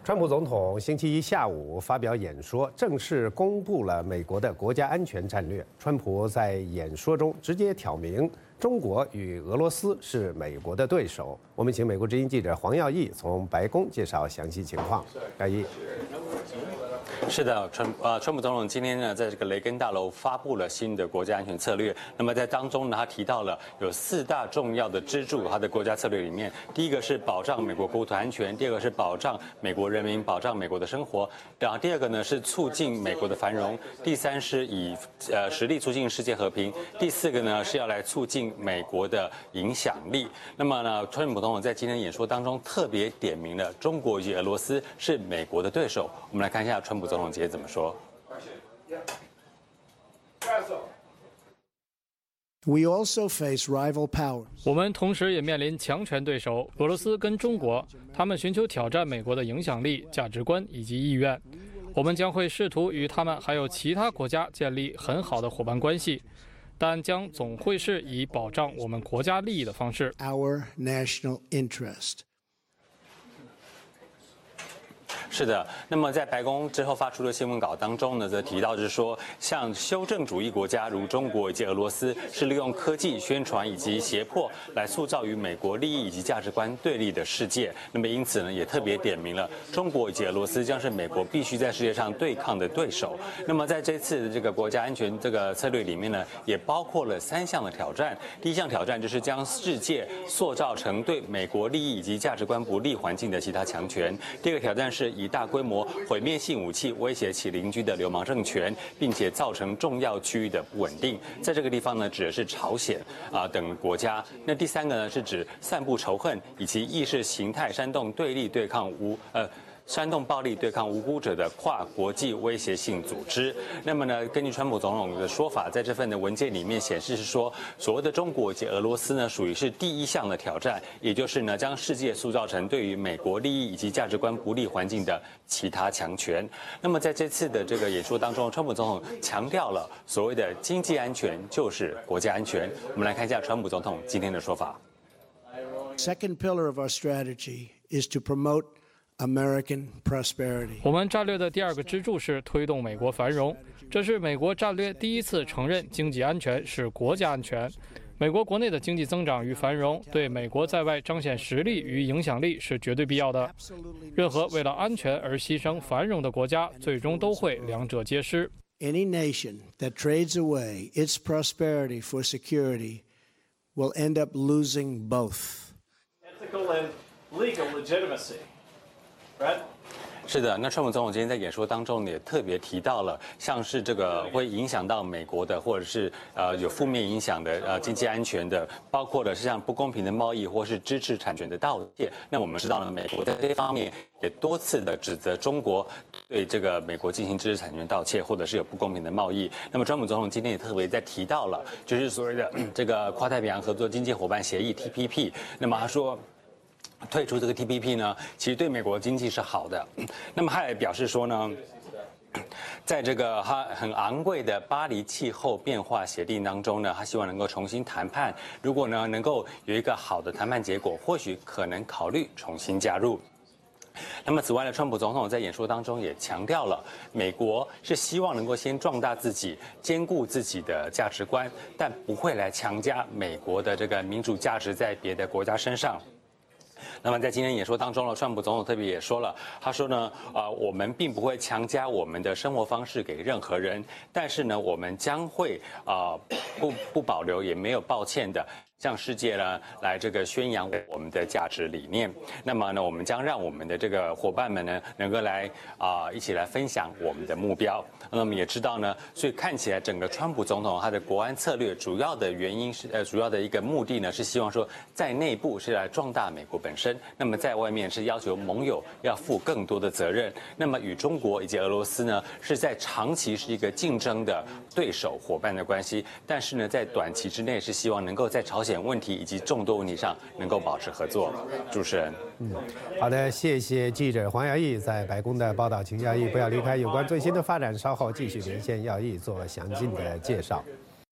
川普总统星期一下午发表演说，正式公布了美国的国家安全战略。川普在演说中直接挑明，中国与俄罗斯是美国的对手。我们请美国之音记者黄耀义从白宫介绍详细情况。耀义。 是的，川普总统今天呢，在这个雷根大楼发布了新的国家安全策略。那么在当中呢，他提到了有4大重要的支柱，他的国家策略里面，第一个是保障美国国土安全，第二个是保障美国人民，保障美国的生活，然后第二个呢是促进美国的繁荣，第三是以实力促进世界和平，第4个呢是要来促进美国的影响力。那么呢，川普总统在今天演说当中特别点明了中国以及俄罗斯是美国的对手。我们来看一下川普总统今天怎么说。 We also face rival powers. 我们同时也面临强权对手俄罗斯跟中国，他们寻求挑战美国的影响力、价值观以及意愿。我们将会试图与他们还有其他国家建立很好的伙伴关系，但将总会是以保障我们国家利益的方式。 Our national interest. 是的，那么在白宫之后发出的新闻稿当中呢，则提到就是说，像修正主义国家如中国以及俄罗斯，是利用科技、宣传以及胁迫来塑造与美国利益以及价值观对立的世界。那么因此呢，也特别点明了中国以及俄罗斯将是美国必须在世界上对抗的对手。那么在这次的这个国家安全这个策略里面呢，也包括了3项的挑战。第一项挑战就是将世界塑造成对美国利益以及价值观不利环境的其他强权。第二个挑战是以大规模毁灭性武器威胁其邻居的流氓政权，并且造成重要区域的不稳定。在这个地方呢，指的是朝鲜等国家。那第3个呢，是指散布仇恨以及意识形态煽动对立对抗煽动暴力对抗无辜者的跨国际威胁性组织。那么呢，根据川普总统的说法，在这份的文件里面显示是说，所谓的中国以及俄罗斯呢，属于是第1项的挑战，也就是呢，将世界塑造成对于美国利益以及价值观不利环境的其他强权。那么在这次的这个演说当中，川普总统强调了所谓的经济安全就是国家安全。我们来看一下川普总统今天的说法。 Second pillar of our strategy is to promote American prosperity. 我们战略的第2个支柱是推动美国繁荣，这是美国战略第1次承认经济安全是国家安全。美国国内的经济增长与繁荣对美国在外彰显实力与影响力是绝对必要的。任何为了安全而牺牲繁荣的国家，最终都会两者皆失。 Any nation that trades away its prosperity for security will end up losing both. Ethical and legal legitimacy. Right? 是的，那川普总统今天在演说当中也特别提到了，像是这个会影响到美国的，或者是有负面影响的经济安全的，包括的是像不公平的贸易或是知识产权的盗窃。那我们知道呢，美国在这方面也多次的指责中国对这个美国进行知识产权盗窃，或者是有不公平的贸易。那么川普总统今天也特别在提到了，就是所谓的这个跨太平洋合作经济伙伴协议 TPP。那么他说，退出这个 TPP 呢，其实对美国经济是好的。那么他也表示说呢，在这个他很昂贵的巴黎气候变化协定当中呢，他希望能够重新谈判。如果呢能够有一个好的谈判结果，或许可能考虑重新加入。那么此外呢，川普总统在演说当中也强调了，美国是希望能够先壮大自己，兼顾自己的价值观，但不会来强加美国的这个民主价值在别的国家身上。那么在今天演说当中呢，川普总统特别也说了，他说呢，我们并不会强加我们的生活方式给任何人，但是呢，我们将会不保留也没有抱歉的向世界呢来这个宣扬我们的价值理念。那么呢，我们将让我们的这个伙伴们呢能够来一起来分享我们的目标。那么也知道呢，所以看起来整个川普总统他的国安策略主要的原因是主要的一个目的呢是希望说在内部是来壮大美国本身，那么在外面是要求盟友要负更多的责任。那么与中国以及俄罗斯呢是在长期是一个竞争的对手伙伴的关系，但是呢在短期之内是希望能够在朝鲜问题以及众多问题上能够保持合作。主持人， 好的，谢谢记者黄耀义在白宫的报道，请耀义不要离开，有关最新的发展稍后继续连线耀义做详尽的介绍。